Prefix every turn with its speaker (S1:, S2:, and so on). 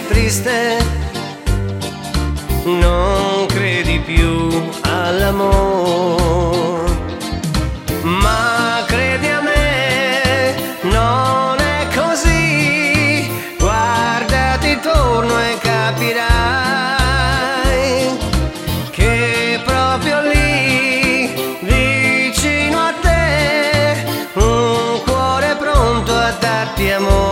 S1: sei triste, non credi più all'amore, ma credi a me, non è così. Guardati intorno e capirai che proprio lì, vicino a te, un cuore pronto a darti amore.